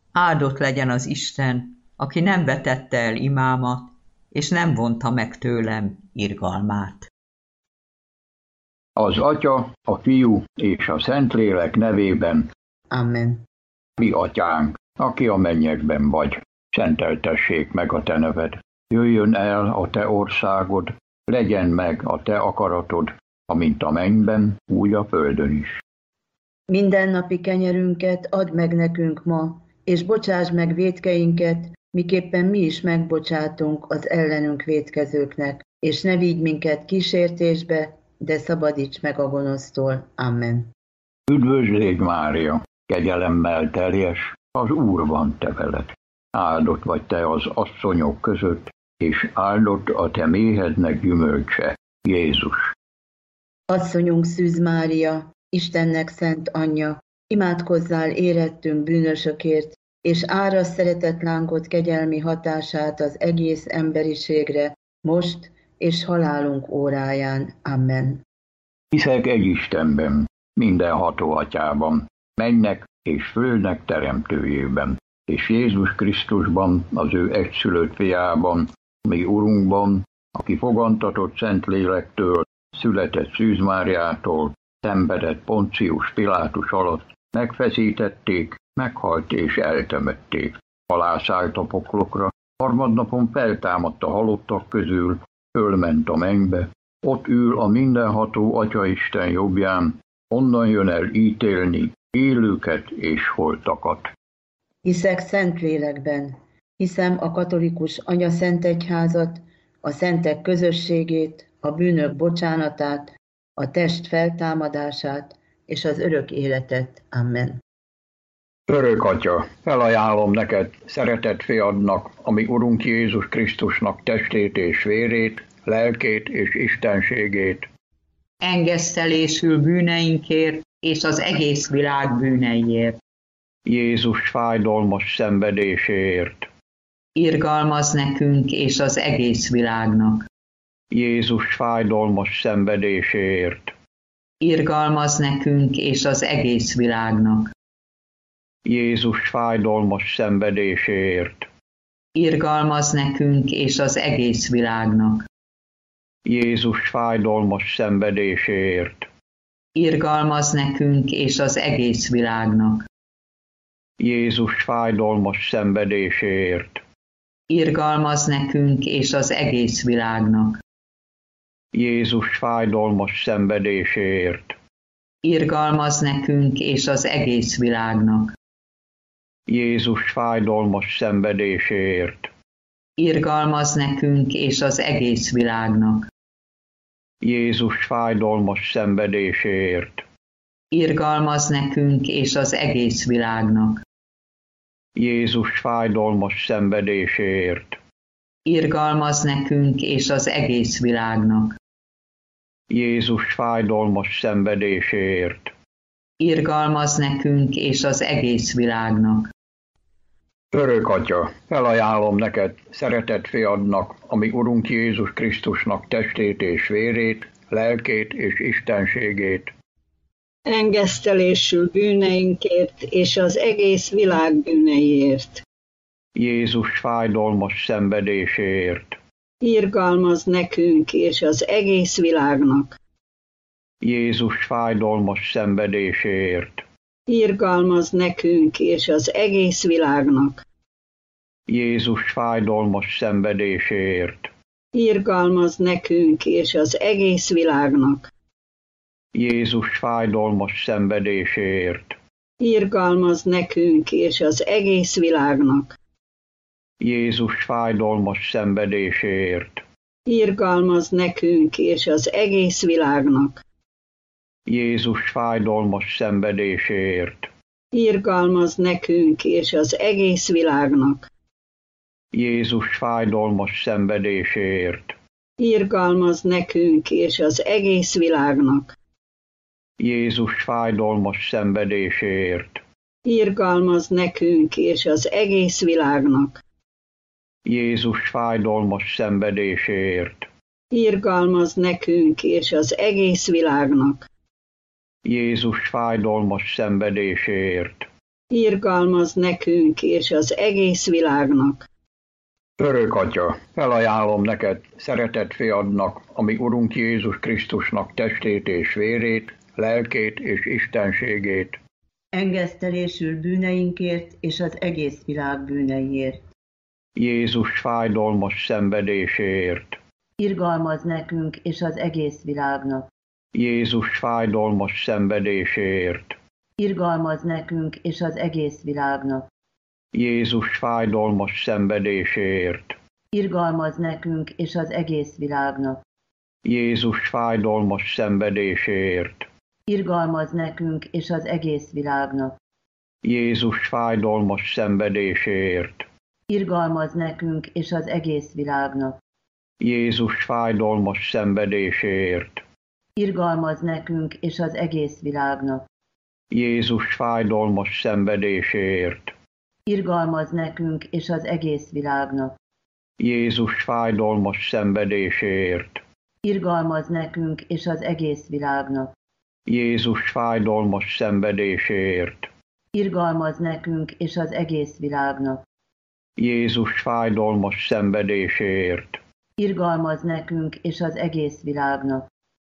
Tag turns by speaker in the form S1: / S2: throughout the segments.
S1: Áldott legyen az Isten, aki nem vetette el imámat, és nem vonta meg tőlem irgalmát.
S2: Az Atya, a Fiú és a Szentlélek nevében.
S1: Amen.
S2: Mi Atyánk, aki a mennyekben vagy, szenteltessék meg a te neved. Jöjjön el a te országod, legyen meg a te akaratod, amint a mennyben, úgy a földön is.
S3: Mindennapi kenyerünket add meg nekünk ma, és bocsáss meg vétkeinket, miképpen mi is megbocsátunk az ellenünk vétkezőknek, és ne vigy minket kísértésbe, de szabadíts meg a gonosztól. Amen.
S2: Üdvözl légy, Mária, kegyelemmel teljes, az Úr van te veled. Áldott vagy te az asszonyok között, és áldott a te méhednek gyümölcse, Jézus.
S3: Asszonyunk Szűz Mária, Istennek szent anyja, imádkozzál érettünk bűnösökért, és árasz szeretetlánkod kegyelmi hatását az egész emberiségre, most és halálunk óráján. Amen.
S2: Hiszek egy Istenben, mindenható Atyában, mennynek és földnek teremtőjében, és Jézus Krisztusban, az ő egyszülött fiában, mi Urunkban, aki fogantatott Szentlélektől, született Szűz Máriától, szenvedett Poncius Pilátus alatt, megfeszítették, meghalt és eltemették. Alászállt a poklokra, harmadnapon feltámadt a halottak közül, fölment a mennybe, ott ül a mindenható Atyaisten jobbján, onnan jön el ítélni élőket és holtakat.
S3: Hiszek Szentlélekben, hiszem a katolikus anyaszentegyházat, a szentek közösségét, a bűnök bocsánatát, a test feltámadását és az örök életet. Amen.
S2: Örök Atya, felajánlom neked szeretett fiadnak, ami Urunk Jézus Krisztusnak testét és vérét, lelkét és istenségét.
S1: Engesztelésül bűneinkért és az egész világ bűneiért.
S2: Jézus fájdalmas szenvedéséért.
S1: Irgalmaz nekünk és az egész világnak.
S2: Jézus fájdalmas szenvedéséért.
S1: Irgalmaz nekünk és az egész világnak.
S2: Jézus fájdalmas szenvedéséért.
S1: Irgalmaz nekünk és az egész világnak.
S2: Jézus fájdalmas szenvedéséért.
S1: Irgalmaz nekünk és az egész világnak.
S2: Jézus fájdalmas szenvedéséért.
S1: Irgalmaz nekünk és az egész világnak.
S2: Jézus fájdalmas szenvedéséért.
S1: Irgalmaz nekünk és az egész világnak.
S2: Jézus fájdalmas szenvedéséért.
S1: Irgalmaz nekünk és az egész világnak.
S2: Jézus fájdalmas szenvedéséért.
S1: Irgalmaz nekünk és az egész világnak.
S2: Jézus fájdalmas szenvedéséért.
S1: Irgalmaz nekünk és az egész világnak.
S2: Jézus fájdalmas szenvedéséért.
S1: Irgalmaz nekünk és az egész világnak.
S2: Örök Atya, felajánlom neked szeretett fiadnak, ami Urunk Jézus Krisztusnak testét és vérét, lelkét és istenségét.
S4: Engesztelésül bűneinkért és az egész világ bűneiért.
S2: Jézus fájdalmas szenvedéséért.
S4: Irgalmaz nekünk és az egész világnak.
S2: Jézus fájdalmas szenvedéséért.
S4: Irgalmaz nekünk és az egész világnak.
S2: Jézus fájdalmas szenvedéséért.
S4: Irgalmaz nekünk és az egész világnak.
S2: Jézus fájdalmas szenvedéséért.
S4: Irgalmaz nekünk és az egész világnak.
S2: Jézus fájdalmas szenvedéséért.
S4: Irgalmaz nekünk és az egész világnak.
S2: Jézus fájdalmas szenvedéséért.
S4: Irgalmaz nekünk és az egész világnak.
S2: Jézus fájdalmas szenvedéséért.
S4: Irgalmaz nekünk és az egész világnak.
S2: Jézus fájdalmas szenvedéséért.
S4: Irgalmaz nekünk és az egész világnak.
S2: Jézus fájdalmas szenvedéséért.
S4: Irgalmaz nekünk és az egész világnak.
S2: Jézus fájdalmas szenvedéséért.
S4: irgalmaz nekünk és az egész világnak.
S2: Örök Atya, felajánlom neked szeretett fiadnak, ami Urunk Jézus Krisztusnak testét és vérét, lelkét és istenségét.
S3: Engesztelésül bűneinkért és az egész világ bűneiért.
S2: Jézus fájdalmas szenvedéséért.
S3: Irgalmaz nekünk és az egész világnak.
S2: Jézus fájdalmas szenvedéséért.
S3: Irgalmaz nekünk és az egész világnak.
S2: Jézus fájdalmas szenvedéséért.
S3: Irgalmaz nekünk és az egész világnak.
S2: Jézus fájdalmas szenvedéséért.
S3: Irgalmaz nekünk és az egész világnak.
S2: Jézus fájdalmas szenvedéséért.
S3: Irgalmaz nekünk és az egész világnak.
S2: Jézus fájdalmas szenvedéséért.
S3: Irgalmaz nekünk és az egész világnak.
S2: Jézus fájdalmas szenvedéséért.
S3: Irgalmaz nekünk és az egész világnak.
S2: Jézus fájdalmas szenvedéséért.
S3: Irgalmaz nekünk és az egész világnak.
S2: Jézus fájdalmas szenvedéséért.
S3: Irgalmaz nekünk és az egész világnak.
S2: Jézus fájdalmas szenvedéséért.
S3: Irgalmaz nekünk és az egész világnak.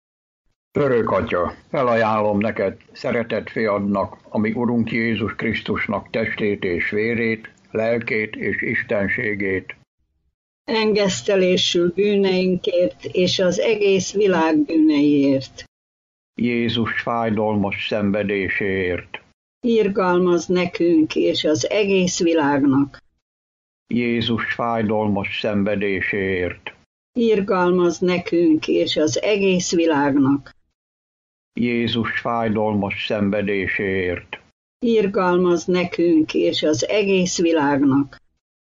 S2: Örök Atya, felajánlom neked szeretett fiadnak, ami Urunk Jézus Krisztusnak testét és vérét, lelkét és istenségét.
S4: Engesztelésül bűneinkért és az egész világ bűneiért.
S2: Jézus fájdalmas szenvedéséért.
S4: Irgalmaz nekünk és az egész világnak.
S2: Jézus fájdalmas szenvedéséért.
S4: Irgalmaz nekünk és az egész világnak.
S2: Jézus fájdalmas szenvedéséért.
S4: Irgalmaz nekünk és az egész világnak.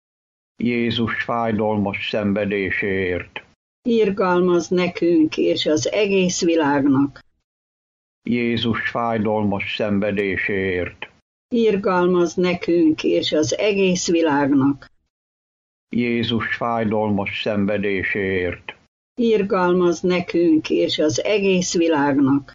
S2: Jézus fájdalmas szenvedéséért.
S4: Irgalmaz nekünk és az egész világnak.
S2: Jézus fájdalmas szenvedéséért.
S4: Irgalmaz nekünk és az egész világnak.
S2: Jézus fájdalmas szenvedéséért.
S4: Irgalmaz nekünk és az egész világnak.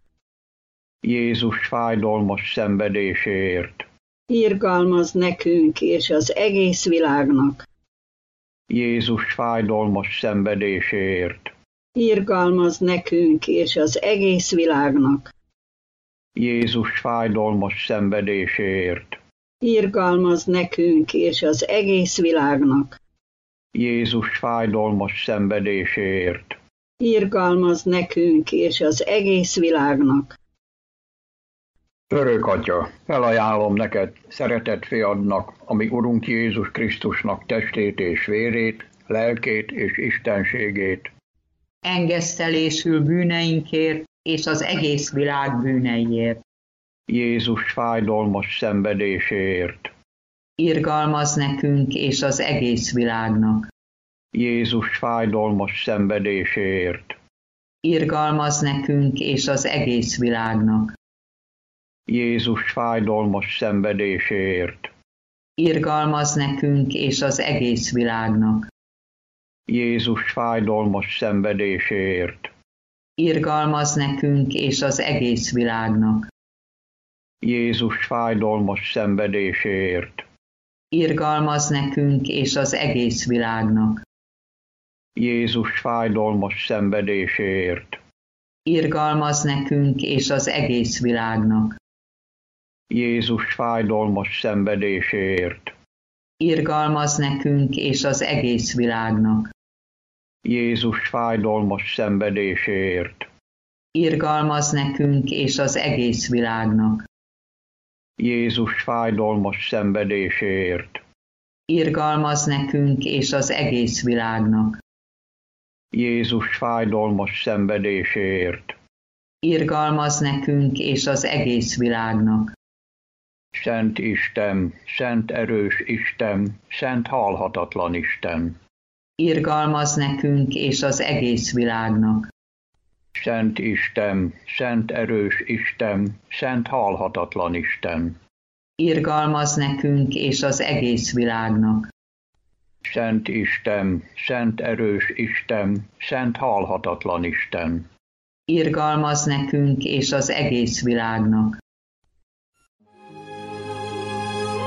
S2: Jézus fájdalmas szenvedéséért.
S4: Irgalmaz nekünk és az egész világnak.
S2: Jézus fájdalmas szenvedéséért.
S4: Irgalmaz nekünk és az egész világnak.
S2: Jézus fájdalmas szenvedéséért.
S4: Irgalmaz nekünk és az egész világnak.
S2: Jézus fájdalmas szenvedéséért.
S4: Irgalmaz nekünk és az egész világnak.
S2: Örök Atya, felajánlom neked szeretett fiadnak, ami Urunk Jézus Krisztusnak testét és vérét, lelkét és istenségét.
S1: Engesztelésül bűneinkért és az egész világ bűneiért.
S2: Jézus fájdalmas szenvedéséért.
S1: Irgalmaz nekünk és az egész világnak.
S2: Jézus fájdalmas szenvedéséért.
S1: Irgalmaz nekünk és az egész világnak.
S2: Jézus fájdalmas szenvedéséért.
S1: Irgalmaz nekünk és az egész világnak.
S2: Jézus fájdalmas szenvedéséért.
S1: Irgalmaz nekünk és az egész világnak.
S2: Jézus fájdalmas szenvedéséért.
S1: Irgalmaz nekünk és az egész világnak.
S2: Jézus fájdalmas szenvedéséért.
S1: Irgalmaz nekünk és az egész világnak.
S2: Jézus fájdalmas szenvedéséért.
S1: Irgalmaz nekünk és az egész világnak.
S2: Jézus fájdalmas szenvedéséért.
S1: Irgalmaz nekünk és az egész világnak.
S2: Jézus fájdalmas szenvedéséért.
S1: Irgalmaz nekünk és az egész világnak.
S2: Jézus fájdalmas szenvedéséért.
S1: Irgalmaz nekünk és az egész világnak.
S2: Szent Isten, szent erős Isten, szent halhatatlan Isten.
S1: Irgalmaz nekünk és az egész világnak.
S2: Szent Isten, szent erős Isten, szent halhatatlan Isten.
S1: Irgalmaz nekünk és az egész világnak.
S2: Szent Isten, szent erős Isten, szent halhatatlan Isten.
S1: Irgalmaz nekünk és az egész világnak.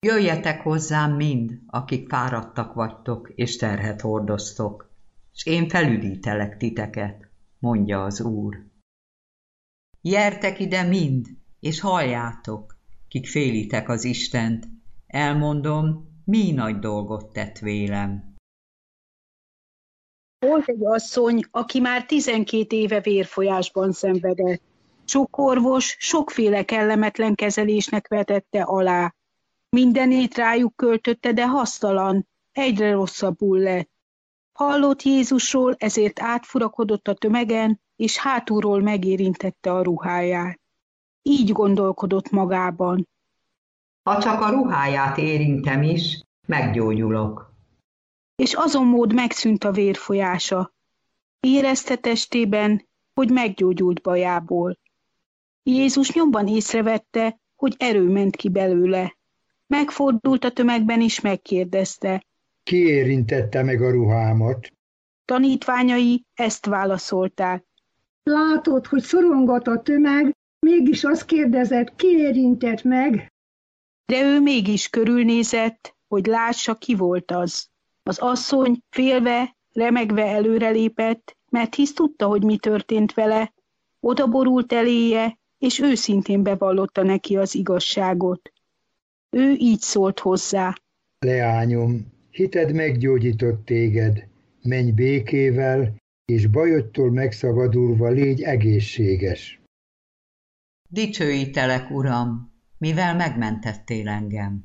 S1: Jöjjetek hozzám mind, akik fáradtak vagytok és terhet hordoztok, és én felüdítelek titeket, mondja az Úr. Gyertek ide mind, és halljátok, kik félitek az Istent, elmondom, mi nagy dolgot tett vélem.
S5: Volt egy asszony, aki már 12 éve vérfolyásban szenvedett. Sok orvos sokféle kellemetlen kezelésnek vetette alá. Mindenét rájuk költötte, de hasztalan, egyre rosszabbul lett. Hallott Jézusról, ezért átfurakodott a tömegen, és hátulról megérintette a ruháját. Így gondolkodott magában.
S1: Ha csak a ruháját érintem is, meggyógyulok.
S5: És azon mód megszűnt a vérfolyása. Érezte testében, hogy meggyógyult bajából. Jézus nyomban észrevette, hogy erő ment ki belőle. Megfordult a tömegben és megkérdezte.
S6: Ki érintette meg a ruhámat?
S5: Tanítványai ezt válaszolták.
S7: Látod, hogy szorongat a tömeg, mégis azt kérdezett, ki érintett meg?
S5: De ő mégis körülnézett, hogy lássa, ki volt az. Az asszony félve, remegve előrelépett, mert hisz tudta, hogy mi történt vele, odaborult eléje, és őszintén bevallotta neki az igazságot. Ő így szólt hozzá.
S6: Leányom, hited meggyógyított téged, menj békével, és bajodtól megszabadulva légy egészséges.
S1: Dicsőítelek, Uram, mivel megmentettél engem.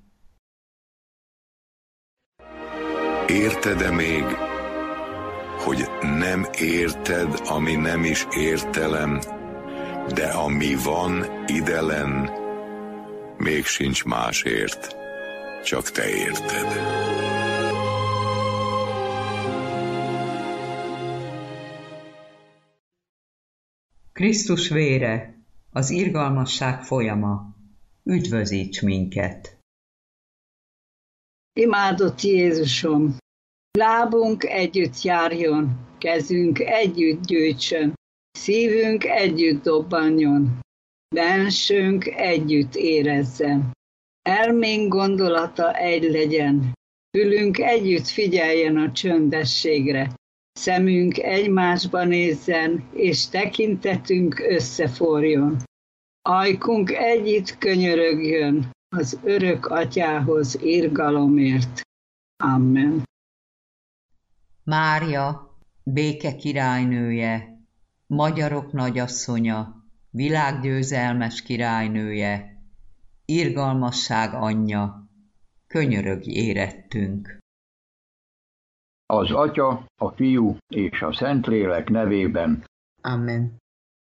S8: Érted-e még, hogy nem érted, ami nem is értelem, de ami van idelen, még sincs másért, csak te érted.
S1: Krisztus vére, az irgalmasság folyama, üdvözíts minket!
S4: Imádott Jézusom, lábunk együtt járjon, kezünk együtt gyűjtsön, szívünk együtt dobbanjon, bensőnk együtt érezzen. Elménk gondolata egy legyen, fülünk együtt figyeljen a csöndességre, szemünk egymásba nézzen, és tekintetünk összeforjon. Ajkunk együtt könyörögjön az örök atyához irgalomért. Amen.
S1: Mária, béke királynője, magyarok nagyasszonya, világgyőzelmes királynője, irgalmasság anyja, könyörögj érettünk.
S2: Az Atya, a Fiú és a Szentlélek nevében.
S3: Amen.